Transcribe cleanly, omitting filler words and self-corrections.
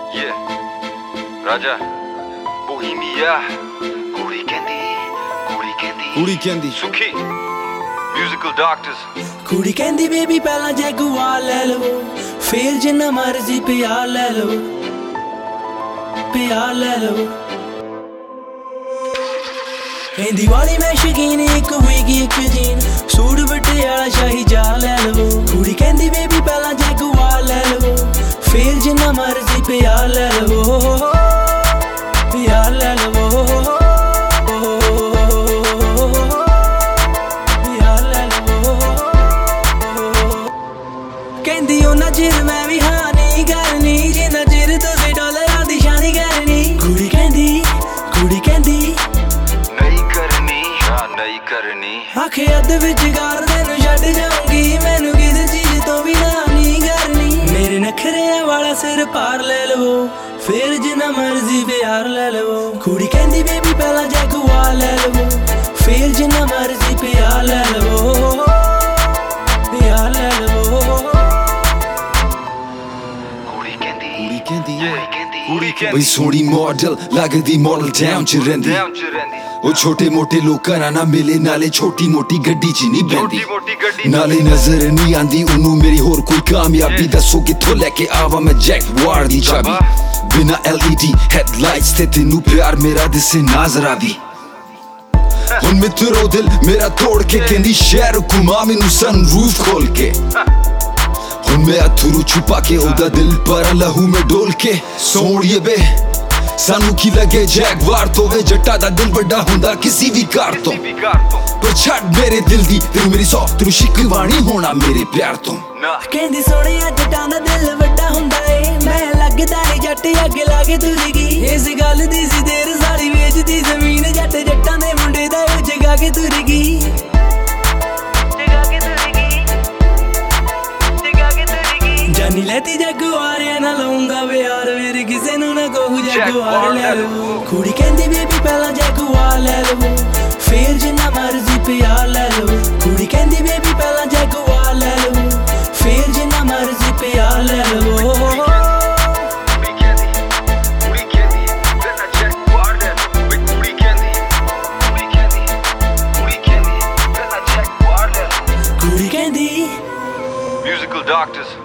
Yeah, Raja, Bohemia, Kuri Kendi, Sukhi, Musical Doctors. Kuri Kendi baby ਪਹਿਲਾਂ ਜੈਗੂਆ ਲੈ ਲਵੋ ਫੇਰ ਜਿੰਨਾ ਮਰਜ਼ੀ ਪਿਆਰ ਲੈ ਲਵੋ ਕਹਿੰਦੀ ਵਾਲੀ ਮੈਂ ਸ਼ਕੀਨ ਇੱਕ ਹੋਏਗੀ ਇੱਕ ਜੀਨ ਸੂਟ ਵਟਿਆਲਾ ਸ਼ਾਹੀ ਜਾ ਲੈ ਲਵੋ ਕੁੜੀ ਕਹਿੰਦੀ ਬੇਬੀ ਪਹਿਲਾਂ ਜੈਗੂਆ ਲੈ ਲਵੋ ਫੇਰ ਜਿੰਨਾ ਮਰਜ਼ੀ ਪਿਆਰ ਲੈ ਲਵੋ ਕਹਿੰਦੀ ਉਹਨਾਂ ਚਿਰ ਮੈਂ ਵੀ ਹਾਂ ਨਹੀਂ ਕਰਨੀ ਜਿੰਨਾ ਚਿਰ ਤੁਸੀਂ ਡਾਲਰਾਂ ਦੀ ਸ਼ਾਨੀ ਕਰਨੀ ਕੁੜੀ ਕਹਿੰਦੀ ਨਹੀਂ ਕਰਨੀ ਆਖੇ ਅੱਧ ਵਿੱਚ ਗਾਰ ਤੈਨੂੰ ਛੱਡ ਜਾਊਂਗੀ ਮੈਨੂੰ ਕਿਸੇ ਚੀਜ਼ ਤੋਂ ਵੀ ਨਾ ਨਹੀਂ ਕਰਨੀ ਮੇਰੇ ਨਖਰਿਆਂ ਵਾਲਾ ਸਿਰ ਪਾਰ ਲੈ ਲਵੋ ਫੇਰ ਜਿੰਨਾ ਮਰਜ਼ੀ ਪਿਆਰ ਲੈ ਲਵੋ ਕੁੜੀ ਕਹਿੰਦੀ ਬੇਬੀ ਪਹਿਲਾਂ ਜੈਗੂਆ ਲੈ ਲਵੋ ਫੇਰ ਜਿੰਨਾ ਮਰਜ਼ੀ ਪਿਆਰ ਲੈ ਲਵੋ ਕੁੜੀ ਕਹਿੰਦੀ ਬਈ ਸੋਹਣੀ ਮਾਡਲ ਲੱਗਦੀ ਮਾਡਲ ਟਾਊਨ ਚ ਰਹਿੰਦੀ ਉਹ ਛੋਟੇ ਮੋਟੇ ਲੋਕਾਂ ਨਾਲ ਮਿਲੇ ਨਾਲੇ ਛੋਟੀ ਮੋਟੀ ਗੱਡੀ ਚ ਨਹੀਂ ਬੈਂਦੀ ਨਾਲੇ ਨਜ਼ਰ ਨਹੀਂ ਆਂਦੀ ਉਹਨੂੰ ਮੇਰੀ ਹੋਰ ਕੋਈ ਕਾਮਯਾਬੀ ਦੱਸੋ ਕਿੱਥੋਂ ਲੈ ਕੇ ਆਵਾਂ ਮੈਂ ਜੈਗਵਾਰ ਦੀ ਚਾਬੀ ਬਿਨਾ LED ਹੈਡਲਾਈਟਸ ਤੇ ਤੈਨੂੰ ਪਿਆਰ ਮੇਰਾ ਦਿਸੇ ਨਜ਼ਰ ਆਵੀ ਹੁਣ ਮਿੱਤਰੋ ਦਿਲ ਮੇਰਾ ਤੋੜ ਕੇ ਕਹਿੰਦੀ ਸ਼ਹਿਰ ਘੁਮਾ ਮੈਨੂੰ ਸਨਰੂਫ ਖੋਲ ਕੇ ਹੁਣ ਮੈਂ ਅਥਰੂ ਛੁਪਾ ਕੇ ਉਹਦਾ ਦਿਲ ਪਰ ਲਹੂ ਮੈਂ ਡੋਲ ਕੇ ਸੋਹਣੀਏ ਬੇ ਸਾਨੂੰ ਕੀ ਲੱਗੇ ਜੈਗਵਾਰ ਤੋਂ ਵੇ ਜੱਟਾ ਦਾ ਦਿਲ ਵੱਡਾ ਹੁੰਦਾ ਕਿਸੇ ਵੀ ਕਾਰ ਤੋਂ ਪਰ ਛੱਡ ਮੇਰੇ ਦਿਲ ਦੀ ਤੈਨੂੰ ਮੇਰੀ ਸੌ ਤੈਨੂੰ ਸ਼ਿਕਵਾਣੀ ਹੋਣਾ ਮੇਰੇ ਪਿਆਰ ਤੋਂ ਕਹਿੰਦੀ ਸੋਹਣਿਆ ਜੱਟਾਂ ਦਾ ਦਿਲ ਵੱਡਾ ਹੁੰਦਾ ਏ ਮੈਂ ਲੱਗਦਾ ਨੀ ਜੱਟ ਅੱਗੇ ਲਾ ਕੇ ਤੁਰ ਗਈ ਇਸ ਗੱਲ ਦੀ ਸੀ ਦੇਰ ਸਾਰੀ ਵੇਚਦੀ ਜ਼ਮੀਨ ਜੱਟਾਂ ਦੇ ਮੁੰਡੇ ਦਾ ਉਹ ਜਗਾ ਕੇ ਤੁਰ ਗਈ ਜਾਨੀ ਲੈਤੀ ਜੈਗੂਆਰਿਆਂ ਨਾਲ ਲਾਉਂਗਾ ਵਿਆਰ ਮੇਰੇ ਕਿਸੇ ਨੂੰ ਨਾ ਕਹੂ ਜੈਗੂਆਰ ਲੈ ਲਵੋ ਕੁੜੀ ਕਹਿੰਦੀ ਬੇਬੀ ਪਹਿਲਾਂ ਜੈਗੂਆ ਲੈ ਲਵੋ ਫੇਰ ਜਿੰਨਾ ਮਰਜ਼ੀ ਪਿਆਰ ਲੈ ਲਵੋ ਕੁੜੀ ਕਹਿੰਦੀ ਬੇਬੀ ਪਹਿਲਾਂ ਜੈਗੂਆ ਲੈ ਲਵੋ ਫੇਰ ਜਿੰਨਾ ਮਰਜ਼ੀ ਪਿਆਰ ਲੈ ਲਵੋ Musical Doctors.